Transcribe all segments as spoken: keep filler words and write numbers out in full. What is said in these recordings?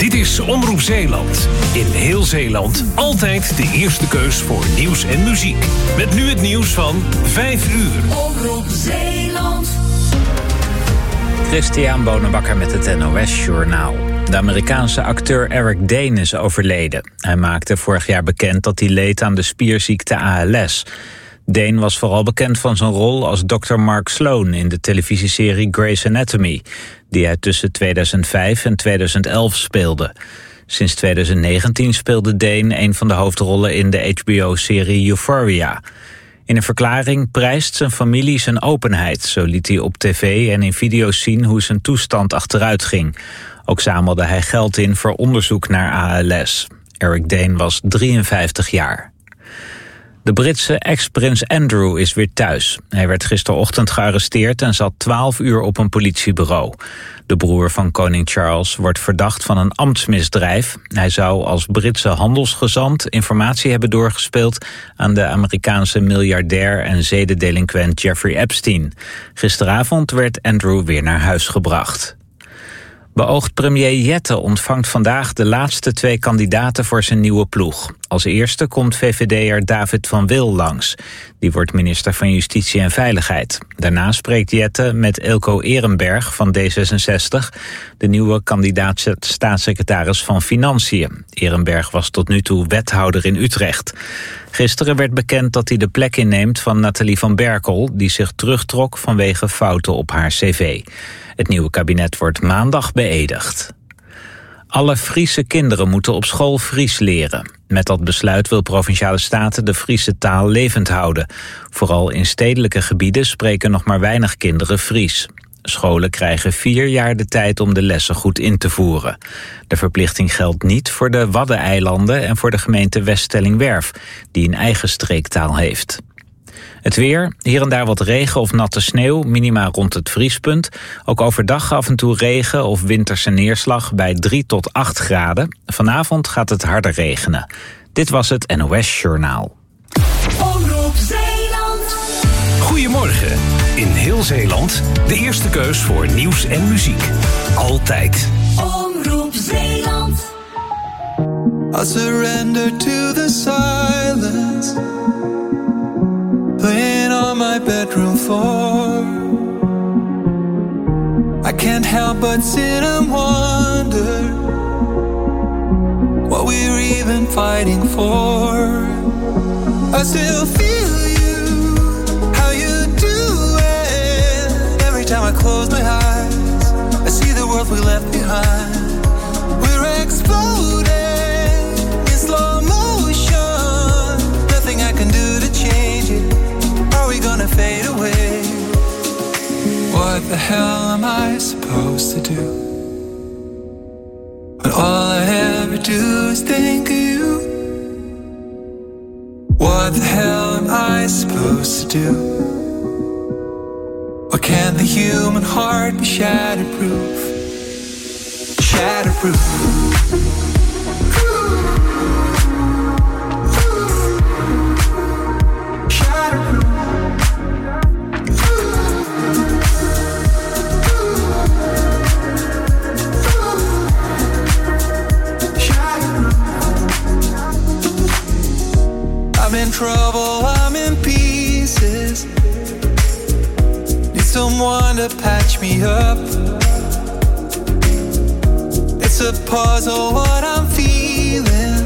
Dit is Omroep Zeeland. In heel Zeeland altijd de eerste keus voor nieuws en muziek. Met nu het nieuws van vijf uur. Omroep Zeeland. Christian Bonenbakker met het N O S-journaal. De Amerikaanse acteur Eric Dane is overleden. Hij maakte vorig jaar bekend dat hij leed aan de spierziekte A L S. Dane was vooral bekend van zijn rol als dokter Mark Sloan in de televisieserie Grey's Anatomy, die hij tussen tweeduizend vijf en tweeduizend elf speelde. Sinds tweeduizend negentien speelde Dane een van de hoofdrollen in de H B O-serie Euphoria. In een verklaring prijst zijn familie zijn openheid. Zo liet hij op tv en in video's zien hoe zijn toestand achteruit ging. Ook zamelde hij geld in voor onderzoek naar A L S. Eric Dane was drieënvijftig jaar. De Britse ex-prins Andrew is weer thuis. Hij werd gisterochtend gearresteerd en zat twaalf uur op een politiebureau. De broer van koning Charles wordt verdacht van een ambtsmisdrijf. Hij zou als Britse handelsgezant informatie hebben doorgespeeld aan de Amerikaanse miljardair en zedendelinquent Jeffrey Epstein. Gisteravond werd Andrew weer naar huis gebracht. Beoogd premier Jette ontvangt vandaag de laatste twee kandidaten voor zijn nieuwe ploeg. Als eerste komt V V D'er David van Wil langs. Die wordt minister van Justitie en Veiligheid. Daarna spreekt Jette met Eelco Ehrenberg van D zesenzestig... de nieuwe kandidaat staatssecretaris van Financiën. Ehrenberg was tot nu toe wethouder in Utrecht. Gisteren werd bekend dat hij de plek inneemt van Nathalie van Berkel, die zich terugtrok vanwege fouten op haar cv. Het nieuwe kabinet wordt maandag beëdigd. Alle Friese kinderen moeten op school Fries leren. Met dat besluit wil Provinciale Staten de Friese taal levend houden. Vooral in stedelijke gebieden spreken nog maar weinig kinderen Fries. Scholen krijgen vier jaar de tijd om de lessen goed in te voeren. De verplichting geldt niet voor de Waddeneilanden en voor de gemeente Weststellingwerf, die een eigen streektaal heeft. Het weer, hier en daar wat regen of natte sneeuw, minima rond het vriespunt. Ook overdag af en toe regen of winterse neerslag bij drie tot acht graden. Vanavond gaat het harder regenen. Dit was het N O S-journaal. Omroep Zeeland. Goedemorgen. In heel Zeeland de eerste keus voor nieuws en muziek. Altijd. Omroep Zeeland. I surrender to the silence, laying on my bedroom floor. I can't help but sit and wonder what we're even fighting for. I still feel you, how you do it. Every time I close my eyes, I see the world we left behind. We're exploding in slow motion. Nothing I can do to change it. Are we gonna fade away? What the hell am I supposed to do when all I ever do is think of you? What the hell am I supposed to do? Or can the human heart be shatterproof? Shatterproof. I'm in trouble, I'm in pieces. Need someone to patch me up. It's a puzzle what I'm feeling,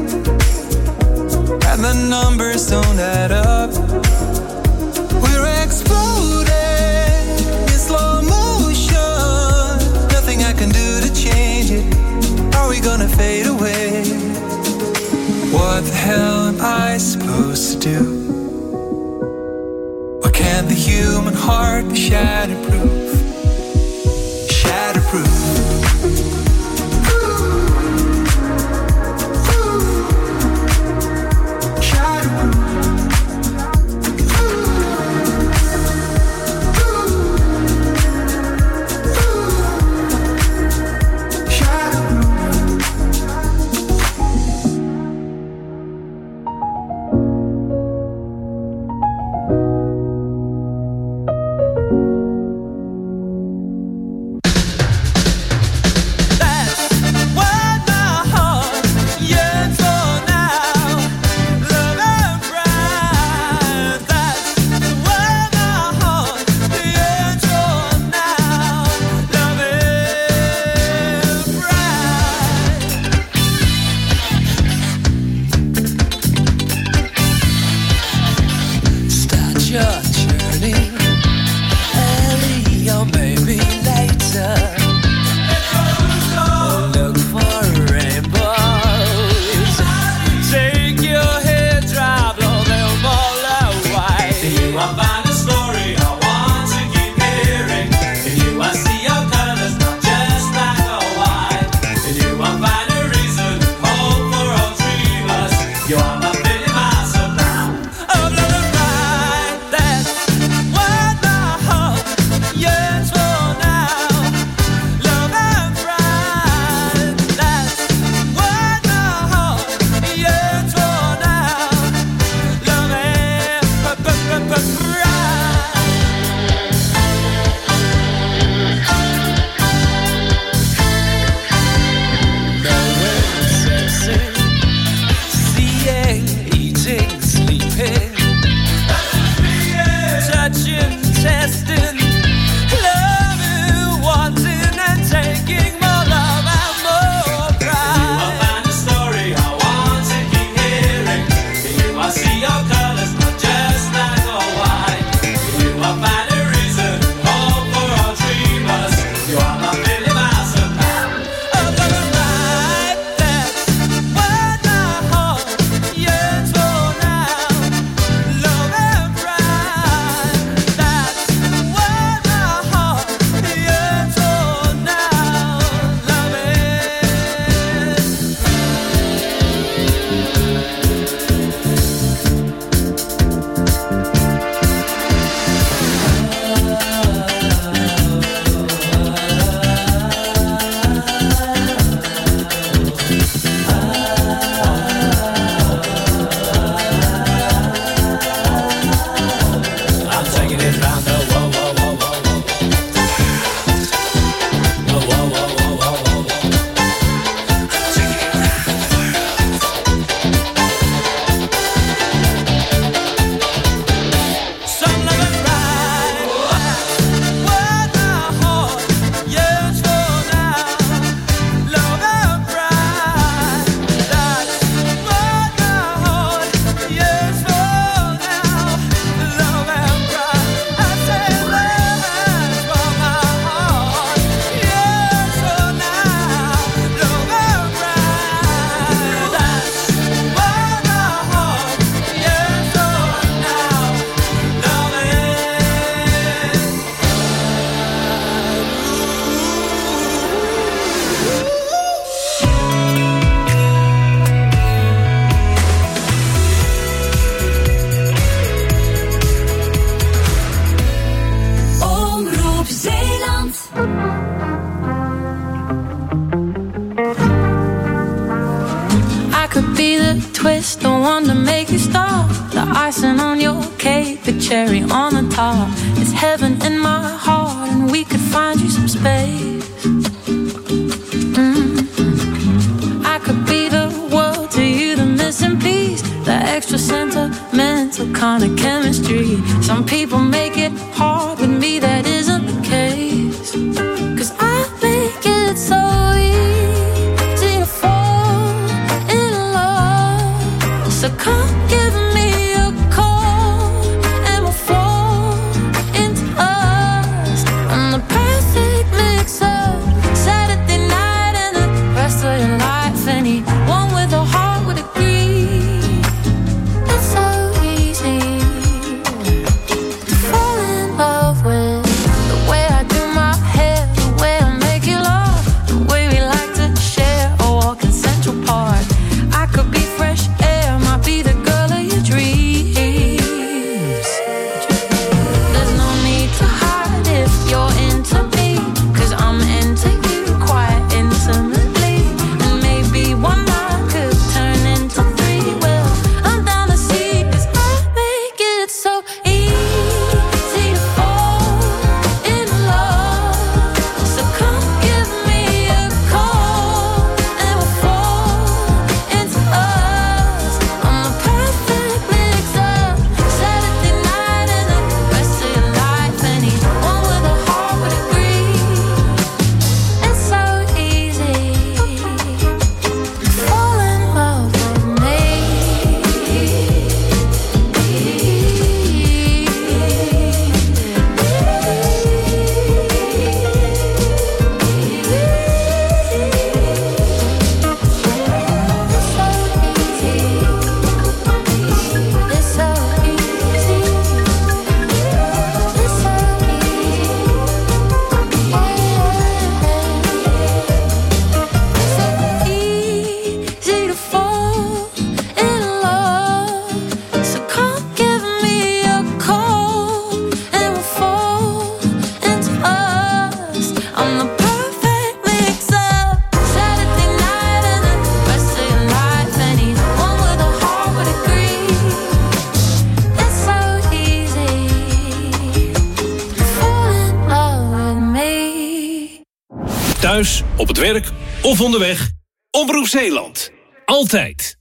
and the numbers don't add up. We're exploding in slow motion. Nothing I can do to change it. Are we gonna fade away? What the hell am I supposed to do? Or can the human heart be shatterproof? Shatterproof. twist, the one to make you stop. The icing on your cake, the cherry on the top. It's heaven in my heart, and we could find you some space. Mm. I could be the world to you, the missing piece, the extra sentimental kind of chemistry. Some people make it hard, with me that isn't the case. Cause I make it so easy to fall in love. So come give me a call and we'll fall into us. I'm the perfect mix of Saturday night and the rest of your life. Anyone with a heart would agree. It's so easy to fall in love with the way I do my hair, the way I make you laugh, the way we like to share a walk in Central Park. I could be fresh air, might be the girl of your dreams. There's no need to hide if you're into me, cause I'm into you quite intimately. And maybe one night could turn into three. Well, I'm down to see, cause I make it so easy to fall in love. So come give me a call and we'll fall into us. I'm the perfect mix of Saturday night and the rest of your life. Anyone with a heart would agree. It's so easy to fall in love with me. It's so easy. It's so easy to fall in love. So come give me a call and we'll fall into us. I'm the perfect mix of Saturday night and the rest of your life. Anyone with a heart would agree. It's so easy to fall in love with me. Thuis, op het werk of onderweg. Omroep Zeeland. Altijd.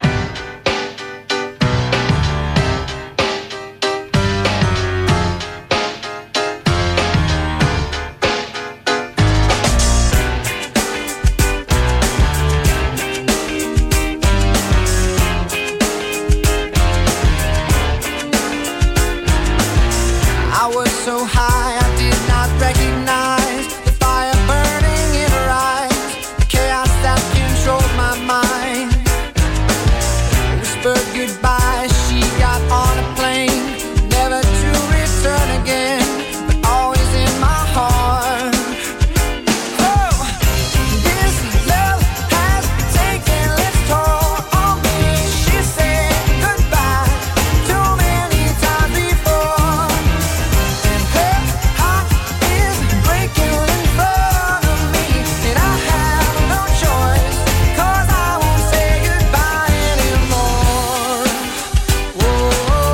I was so high I did not recognize the fire burning in her eyes, the chaos that controlled my mind. Whispered goodbye, she got on a plane, never to return again, but always in my heart. Oh, this love has taken its toll on me. She said goodbye too many times before. Her heart is breaking in front of me, and I have no choice, cause I won't say goodbye anymore. Whoa,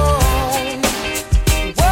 whoa,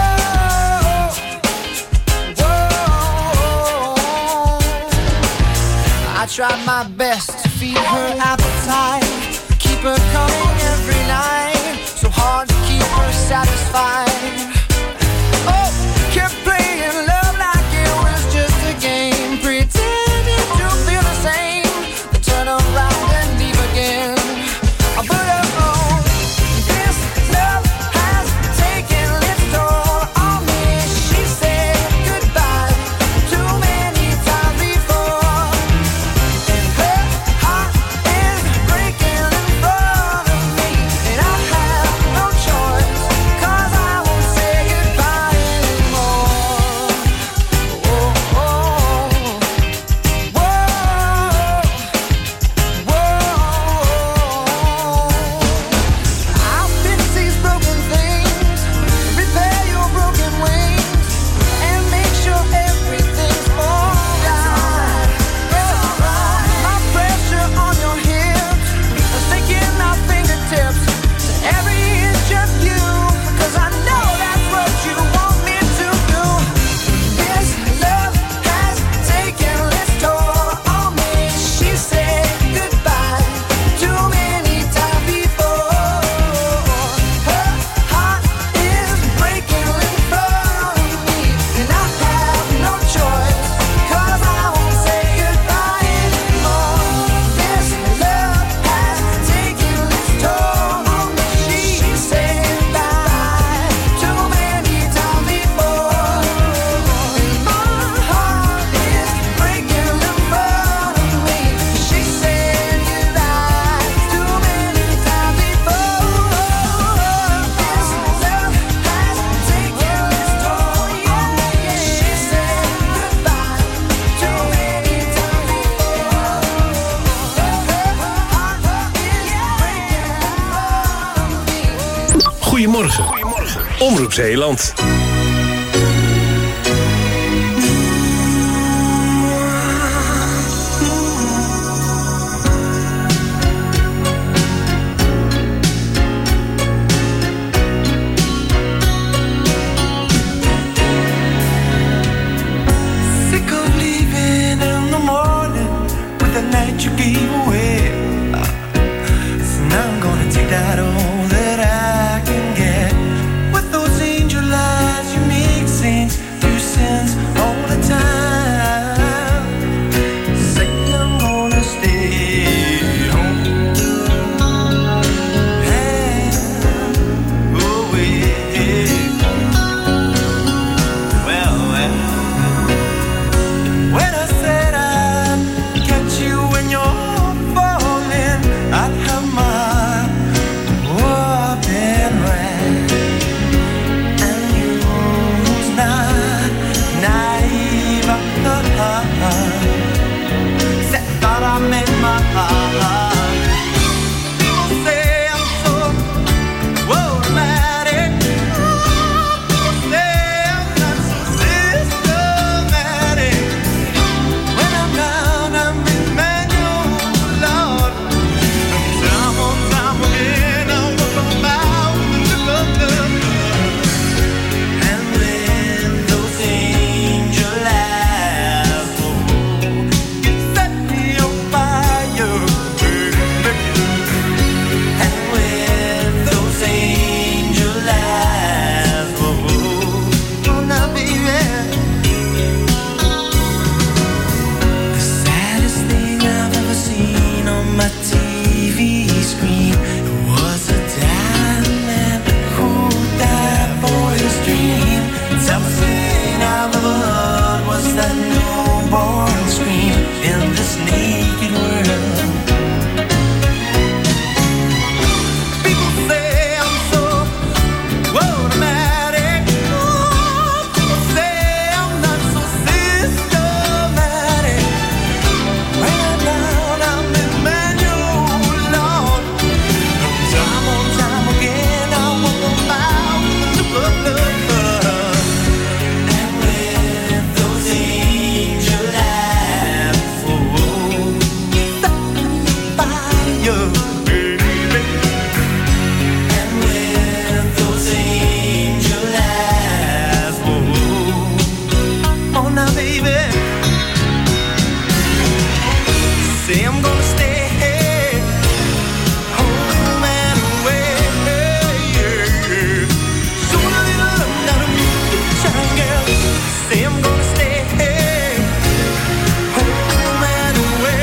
whoa. I tried my best to feed her appetite, keep her coming every night, so hard to keep her satisfied. Oh, kept playing love like it was just a game, pretending to feel the same, then turn around and leave again. I put her on. This love has taken its toll on me. She said goodbye too many times before, and her heart is breaking in front of me, and I have no choice, cause I won't Goedemorgen. Goedemorgen. Omroep Zeeland. You gave away, so now I'm gonna take that all that I can get. With those angel eyes, you make saints do sins all the time. Say I'm gonna stay home. Hey, oh yeah. Well, well, when I said I'd catch you when you're falling, I'd have my whooping right. And you was not naive. I said, thought I made my heart. People say I'm so automatic. People say I'm not so systematic. When I'm down, I'm in manual, Lord. And time on time again, I walk on out with the look of love. And when those angel eyes, oh, you set me on fire, baby. And when those angel eyes, oh, oh, now baby. The saddest thing I've ever seen on my T V screen was a dying man who died for his dream. The toughest thing I've ever heard was that newborn scream in this naked world. People say I'm so automatic. People say I'm not so systematic. When I'm down, I'm in manual, Lord. Time on time again, I walk about with the look of love. And when those angel eyes, oh, set me on fire, baby. And when those angel eyes, oh, oh now baby. Say I'm gonna stay home and away. Soon a little love, not a little shine, girl. Say I'm gonna stay home and away.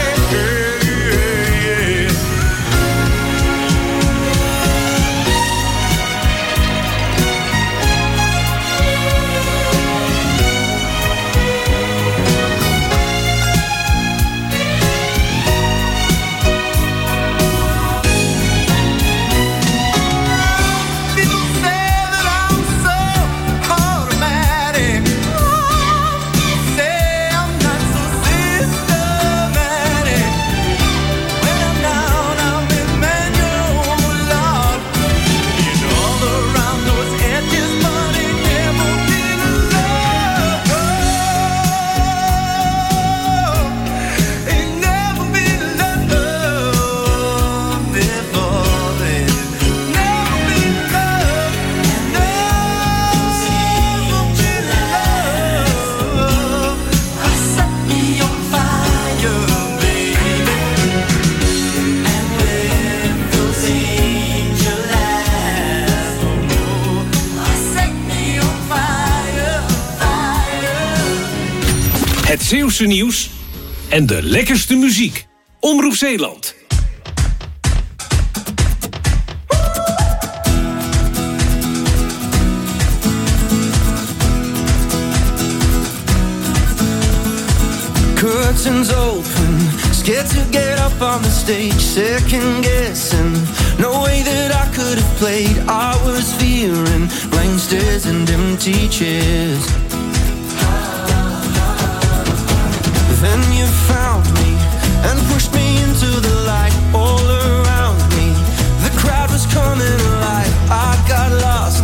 People say that I'm so automatic. Say I'm not so systematic. When I'm down, I'm in manual, Lord. It's all around those edges, but ain't never been love. Ain't never been love before then. Never been love. Never been love. Set me on fire, baby. And when those angel eyes, oh, set me on fire, fire. Het Zeeuwse nieuws en de lekkerste muziek. Omroep Zeeland. Curtains open, scared to get up on the stage, second guessing, no way that I could have played. I was fearing blank stares and empty chairs. Then you found me and pushed me into the light. All around me, the crowd was coming alive. I got lost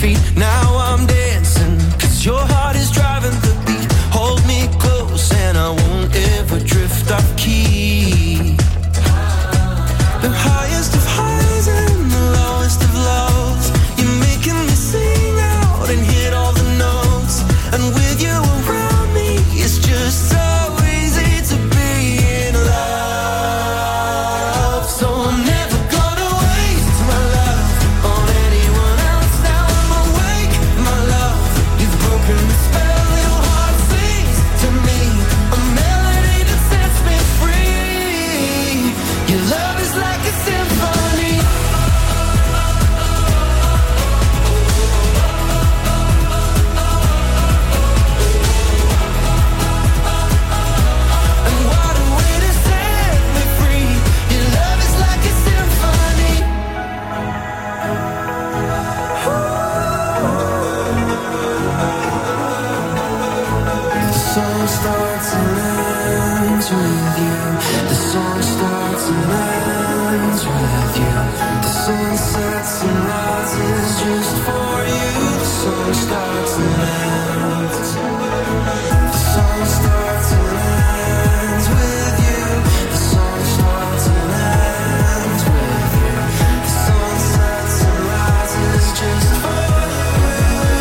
feet. Now I'm dancing, cause your heart is driving the beat. Hold me close and I won't ever drift off key. The highest of highs and the lowest of lows. You're making me sing out and hit all the notes. And with you around me, it's just so easy to be in love. So I'm never gonna waste my love on anyone else. Now I'm awake, my love. You've broken the spell, your heart sings to me. A melody that sets me free. Your love is like a symphony. And what a way to set me free. Your love is like a symphony. The song starts and ends with you. The song starts and ends with you. The sun sets and rises just for you. The song starts and ends. The song starts and ends with you. The song starts and ends with you. The sun sets and rises just for you.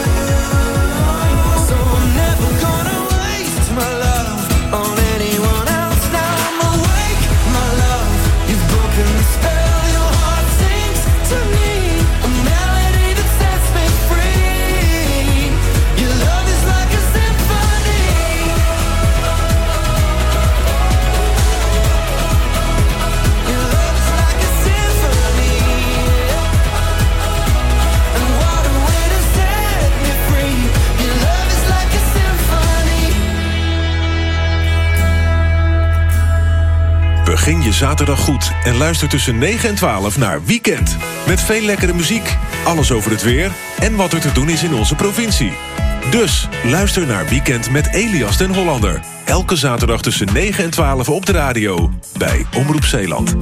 So I'm never gonna waste my love on anyone else. Now I'm awake, my love. You've broken the spell, your heart sings to me. A melody that sets me free. Your love is like a symphony. Your love is like a symphony. And what a way to set me free. Your love is like a symphony. Begin je zaterdag goed en luister tussen negen en twaalf naar Weekend. Met veel lekkere muziek, alles over het weer en wat er te doen is in onze provincie. Dus luister naar Weekend met Elias den Hollander. Elke zaterdag tussen negen en twaalf op de radio bij Omroep Zeeland.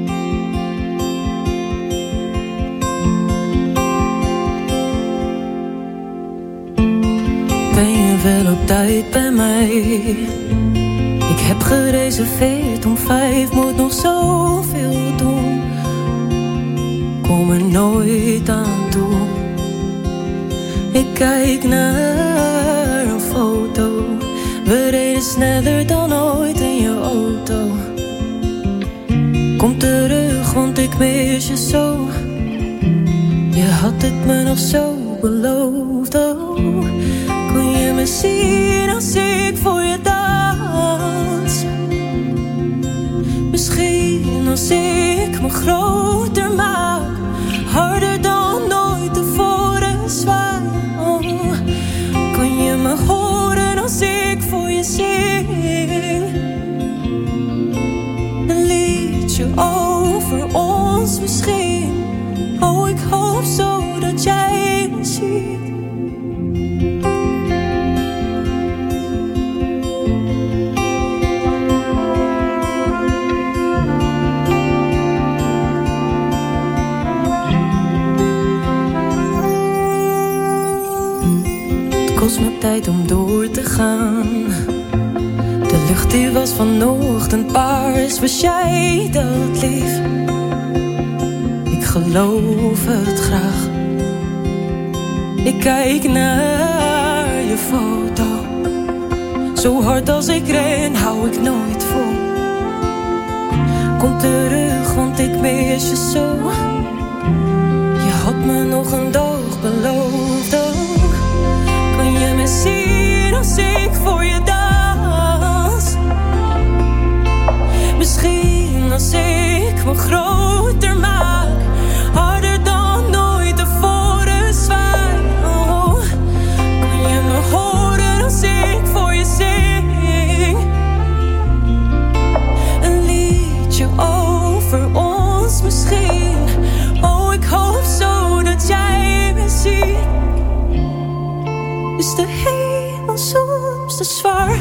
Ben je wel op tijd bij mij? Ik heb gereserveerd om vijf, moet nog zoveel doen. Kom er nooit aan toe. Ik kijk naar een foto. We reden sneller dan ooit in je auto. Kom terug, want ik mis je zo. Je had het me nog zo beloofd, oh. Kon je me zien als ik voor je dans? Misschien als ik me groter maak, harder dan ooit tevoren zwaai, oh. Kon je me horen als ik voor je zing? Een liedje over ons misschien. Oh, ik hoop zo dat jij me ziet. Het kost me tijd om door te gaan. De lucht die was vanochtend paars. Was jij dat lief? Ik geloof het graag. Ik kijk naar je foto. Zo hard als ik ren, hou ik nooit vol. Kom terug, want ik mis je zo. Je had me nog een dag beloofd ook. Kan je me zien als ik voor je dans? Misschien als ik me groter maak, harder dan ooit tevoren zwaai, oh. Kan je me horen als ik voor je zing? Een liedje over ons misschien. Oh, ik hoop zo dat jij me ziet. Is de hemel soms te zwaar?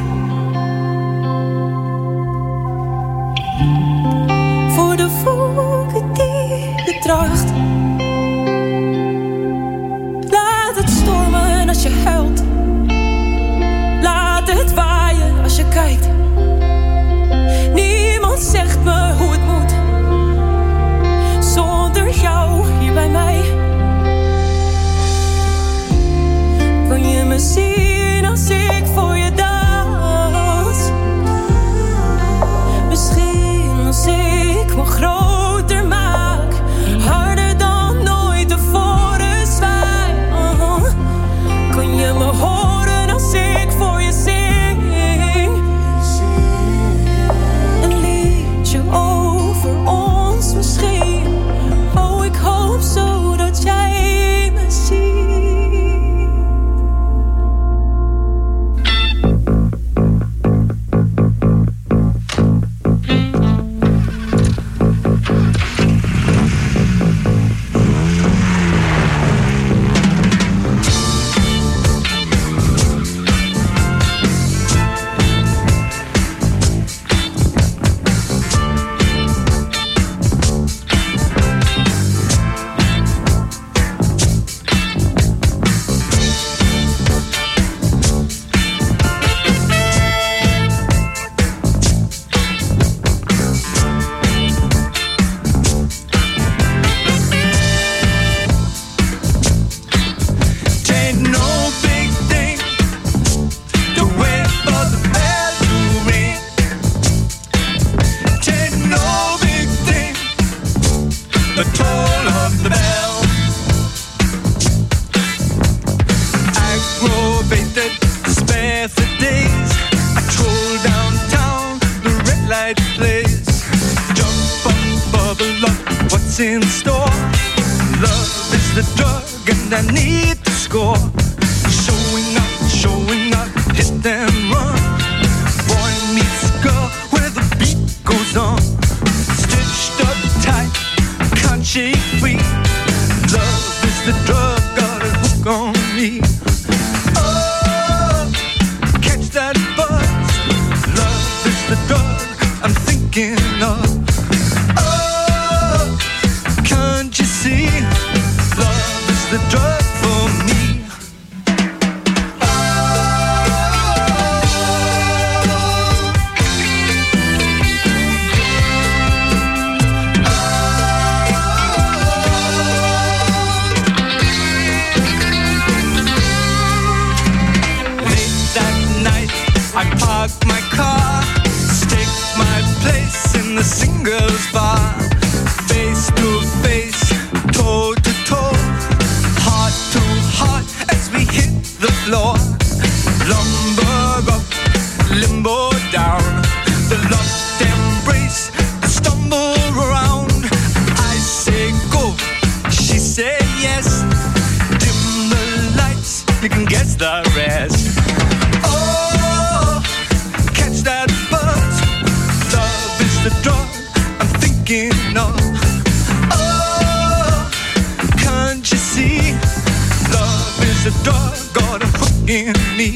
Voor de wolken die je draagt. Laat the toll of the bell. Aggravated, spare for days. I troll downtown, the red light plays. Jump up, bubble up, what's in store? Love is the drug and I need to score. Showing up, showing up, hit and run. Boy meets girl where the beat goes on. Stitched up tight, can't shake free. Love is the drug, got a hook on me. Oh, catch that buzz. Love is the drug I'm thinking of. Oh, can't you see? Love is the drug for me. I park my car, stake my place in the singles bar. Face to face, toe to toe, heart to heart as we hit the floor. Lumber up, limbo down, the lost embrace, the stumble around. I say go, she say yes. Dim the lights, you can guess the rest. That buzz, love is the drug I'm thinking of. Oh, can't you see? Love is the drug, got a hook in me.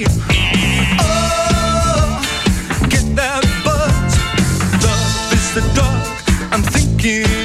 Oh, get that buzz, love is the drug I'm thinking